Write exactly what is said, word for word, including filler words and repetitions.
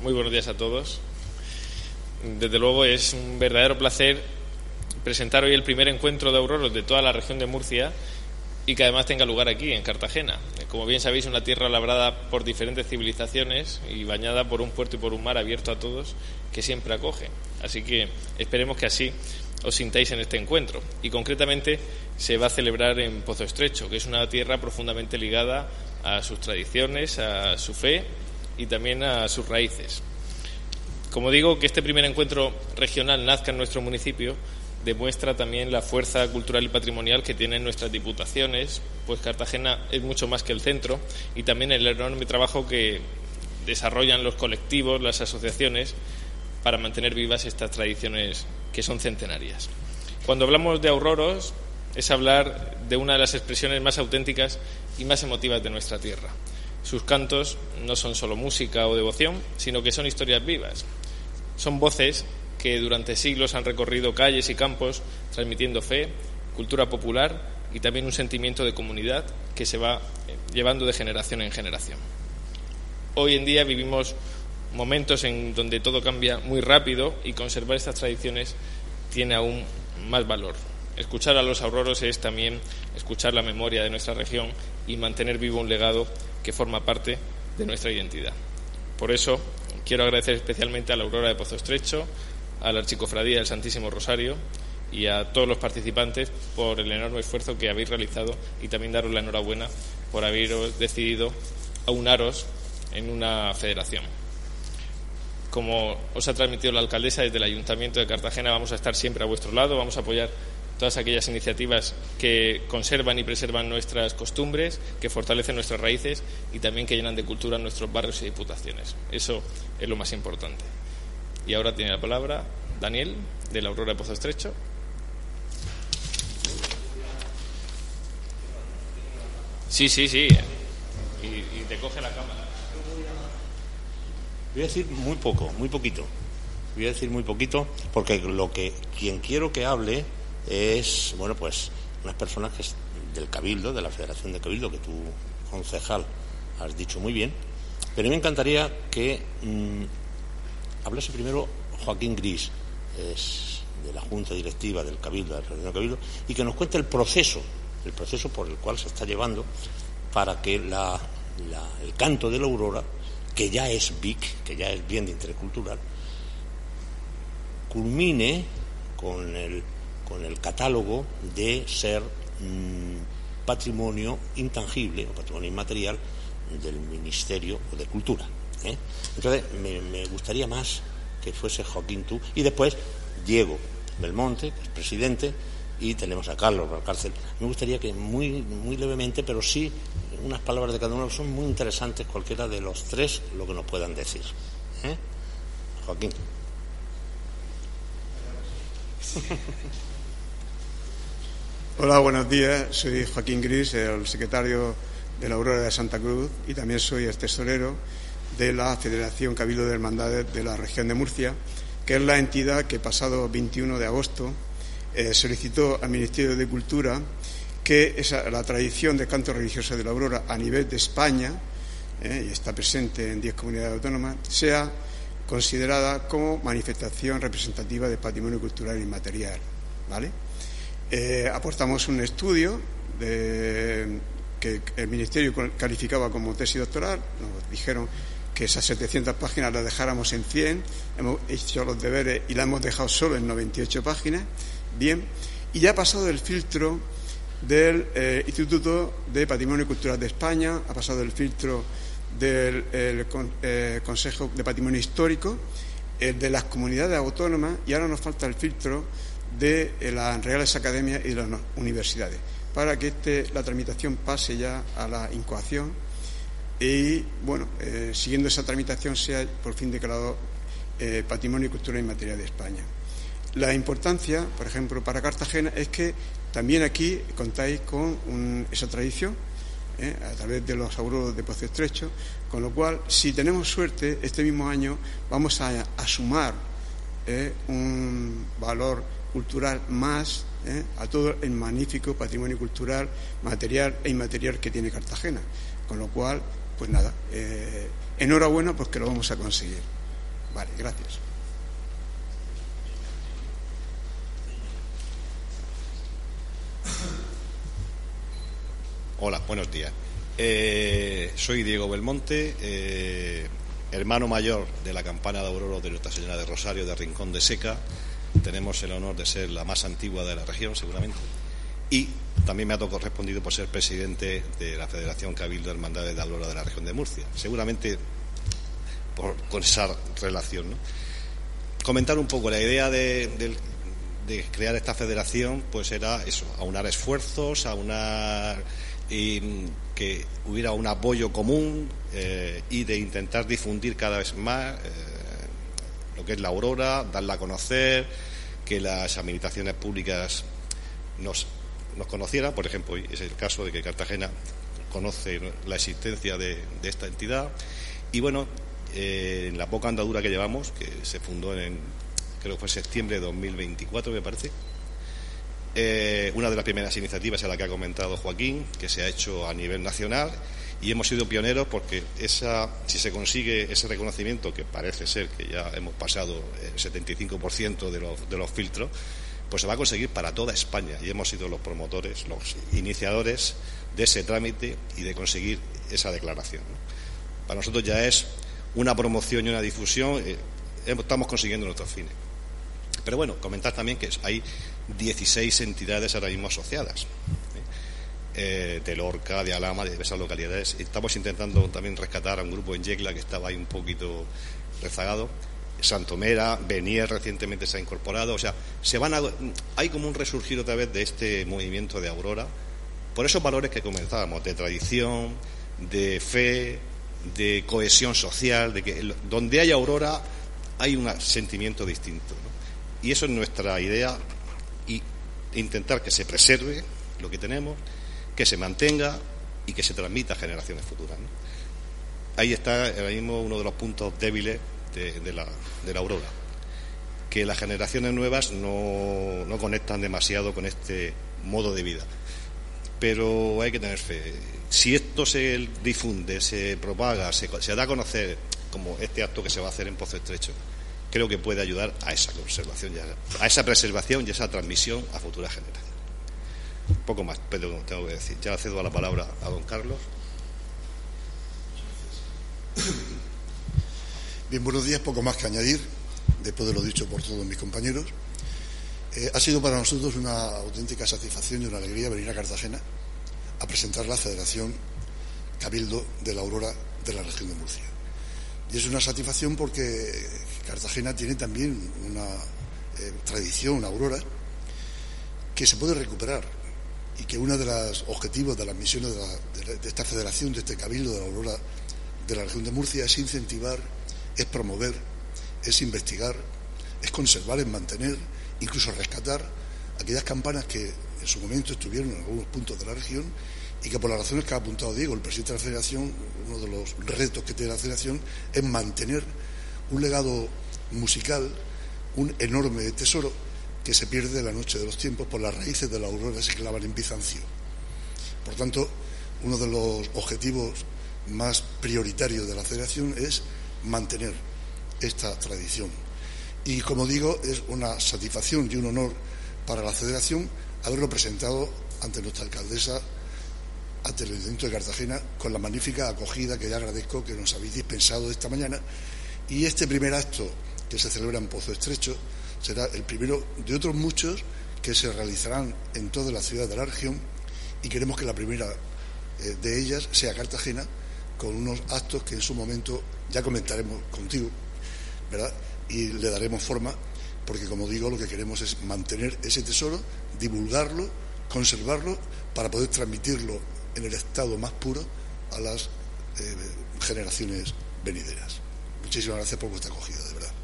Muy buenos días a todos. Desde luego es un verdadero placer presentar hoy el primer encuentro de auroros de toda la región de Murcia y que además tenga lugar aquí, en Cartagena. Como bien sabéis, una tierra labrada por diferentes civilizaciones y bañada por un puerto y por un mar abierto a todos que siempre acoge. Así que esperemos que así os sintáis en este encuentro. Y concretamente se va a celebrar en Pozo Estrecho, que es una tierra profundamente ligada a sus tradiciones, a su fe y también a sus raíces. Como digo, que este primer encuentro regional nazca en nuestro municipio demuestra también la fuerza cultural y patrimonial que tienen nuestras diputaciones, pues Cartagena es mucho más que el centro, y también el enorme trabajo que desarrollan los colectivos, las asociaciones, para mantener vivas estas tradiciones que son centenarias. Cuando hablamos de auroros es hablar de una de las expresiones más auténticas y más emotivas de nuestra tierra. Sus cantos no son solo música o devoción, sino que son historias vivas. Son voces que durante siglos han recorrido calles y campos transmitiendo fe, cultura popular y también un sentimiento de comunidad que se va llevando de generación en generación. Hoy en día vivimos momentos en donde todo cambia muy rápido y conservar estas tradiciones tiene aún más valor. Escuchar a los auroros es también escuchar la memoria de nuestra región y mantener vivo un legado que forma parte de nuestra identidad. Por eso quiero agradecer especialmente a la Aurora de Pozo Estrecho, a la Archicofradía del Santísimo Rosario y a todos los participantes por el enorme esfuerzo que habéis realizado y también daros la enhorabuena por haber decidido aunaros en una federación. Como os ha transmitido la alcaldesa, desde el Ayuntamiento de Cartagena vamos a estar siempre a vuestro lado, vamos a apoyar todas aquellas iniciativas que conservan y preservan nuestras costumbres, que fortalecen nuestras raíces y también que llenan de cultura nuestros barrios y diputaciones. Eso es lo más importante. Y ahora tiene la palabra Daniel, de la Aurora de Pozo Estrecho. Sí, sí, sí. Y, y te coge la cámara. Voy a decir muy poco, muy poquito. Voy a decir muy poquito porque lo que quien quiero que hable es, bueno, pues unas personas que es del Cabildo, de la Federación de Cabildo, que tú, concejal, has dicho muy bien. Pero me encantaría que mmm, hablase primero Joaquín Gris, es de la Junta Directiva del Cabildo, de la Federación de Cabildo, y que nos cuente el proceso, el proceso por el cual se está llevando para que la, la, el canto de la aurora, que ya es B I C, que ya es bien de interés cultural, culmine con el, con el catálogo de ser mmm, patrimonio intangible o patrimonio inmaterial del Ministerio de Cultura. ¿eh? Entonces, me, me gustaría más que fuese Joaquín tú, y después Diego Belmonte, que es presidente, y tenemos a Carlos Valcárcel. Me gustaría que muy, muy levemente, pero sí unas palabras de cada uno, son muy interesantes cualquiera de los tres lo que nos puedan decir. ¿eh? Joaquín. Hola, buenos días. Soy Joaquín Gris, el secretario de la Aurora de Santa Cruz, y también soy el tesorero de la Federación Cabildo de Hermandades de la región de Murcia, que es la entidad que pasado veintiuno de agosto eh, solicitó al Ministerio de Cultura que esa, la tradición de canto religioso de la aurora a nivel de España, eh, y está presente en diez comunidades autónomas, sea considerada como manifestación representativa de patrimonio cultural inmaterial. ¿Vale? Eh, aportamos un estudio de, que el Ministerio calificaba como tesis doctoral. Nos dijeron que esas setecientas páginas las dejáramos en cien, hemos hecho los deberes y las hemos dejado solo en noventa y ocho páginas. Bien, y ya ha pasado el filtro del eh, Instituto de Patrimonio Cultural de España, ha pasado el filtro del el, eh, Consejo de Patrimonio Histórico, el de las comunidades autónomas, y ahora nos falta el filtro de eh, las Reales Academias y de las universidades, para que este, la tramitación pase ya a la incoación y, bueno, eh, siguiendo esa tramitación sea por fin declarado eh, Patrimonio Cultural Inmaterial de España. La importancia, por ejemplo, para Cartagena es que también aquí contáis con un, esa tradición eh, a través de los auroros de Pozo Estrecho, con lo cual, si tenemos suerte, este mismo año vamos a, a sumar eh, un valor cultural más eh, a todo el magnífico patrimonio cultural material e inmaterial que tiene Cartagena, con lo cual, pues nada, eh, enhorabuena porque lo vamos a conseguir. Vale, gracias. Hola, buenos días. Eh, soy Diego Belmonte, eh, hermano mayor de la campana de Aurora de Nuestra Señora de Rosario de Rincón de Seca. Tenemos el honor de ser la más antigua de la región, seguramente. Y también me ha correspondido por ser presidente de la Federación Cabildo de Hermandades de Aurora de la región de Murcia. Seguramente por, con esa relación, ¿no? Comentar un poco la idea de, de, de crear esta federación, pues era eso, aunar esfuerzos, aunar y que hubiera un apoyo común eh, y de intentar difundir cada vez más eh, lo que es la Aurora, darla a conocer, que las administraciones públicas nos, nos conocieran. Por ejemplo, es el caso de que Cartagena conoce la existencia de, de esta entidad. Y bueno, eh, en la poca andadura que llevamos, que se fundó en, creo que fue septiembre de dos mil veinticuatro, me parece, Eh, una de las primeras iniciativas es la que ha comentado Joaquín, que se ha hecho a nivel nacional, y hemos sido pioneros porque esa, si se consigue ese reconocimiento, que parece ser que ya hemos pasado el setenta y cinco por ciento de los, de los filtros, pues se va a conseguir para toda España, y hemos sido los promotores, los iniciadores de ese trámite y de conseguir esa declaración, ¿no? Para nosotros ya es una promoción y una difusión, eh, estamos consiguiendo nuestros fines. Pero bueno, comentar también que hay dieciséis entidades ahora mismo asociadas, ¿eh? Eh, de Lorca, de Alhama, de diversas localidades. Estamos intentando también rescatar a un grupo en Yecla que estaba ahí un poquito rezagado. Santomera, Benier recientemente se ha incorporado. O sea, se van a, hay como un resurgir otra vez de este movimiento de Aurora, por esos valores que comenzábamos, de tradición, de fe, de cohesión social, de que donde hay Aurora hay un sentimiento distinto, ¿no? Y eso es nuestra idea, y intentar que se preserve lo que tenemos, que se mantenga y que se transmita a generaciones futuras, ¿no? Ahí está ahora mismo uno de los puntos débiles de, de, la, de la Aurora, que las generaciones nuevas no, no conectan demasiado con este modo de vida. Pero hay que tener fe. Si esto se difunde, se propaga, se, se da a conocer, como este acto que se va a hacer en Pozo Estrecho, creo que puede ayudar a esa conservación, a esa preservación y esa transmisión a futuras generaciones. Un poco más, pero tengo que decir. Ya cedo a la palabra a don Carlos. Bien, buenos días. Poco más que añadir, después de lo dicho por todos mis compañeros. Eh, ha sido para nosotros una auténtica satisfacción y una alegría venir a Cartagena a presentar la Federación Cabildo de la Aurora de la región de Murcia. Y es una satisfacción porque Cartagena tiene también una eh, tradición, una aurora, que se puede recuperar, y que uno de los objetivos de las misiones de, la, de, de esta federación, de este Cabildo de la Aurora de la región de Murcia, es incentivar, es promover, es investigar, es conservar, es mantener, incluso rescatar aquellas campanas que en su momento estuvieron en algunos puntos de la región y que, por las razones que ha apuntado Diego, el presidente de la Federación, uno de los retos que tiene la Federación es mantener un legado musical, un enorme tesoro que se pierde en la noche de los tiempos por las raíces de la aurora que se clavan en Bizancio. Por tanto, uno de los objetivos más prioritarios de la Federación es mantener esta tradición. Y, como digo, es una satisfacción y un honor para la Federación haberlo presentado ante nuestra alcaldesa, ante el Ayuntamiento de Cartagena, con la magnífica acogida que ya agradezco que nos habéis dispensado esta mañana. Y este primer acto que se celebra en Pozo Estrecho será el primero de otros muchos que se realizarán en toda la ciudad de la región, y queremos que la primera eh, de ellas sea Cartagena, con unos actos que en su momento ya comentaremos contigo, ¿verdad? Y le daremos forma, porque, como digo, lo que queremos es mantener ese tesoro, divulgarlo, conservarlo, para poder transmitirlo en el estado más puro a las eh, generaciones venideras. Muchísimas gracias por vuestra acogida, de verdad.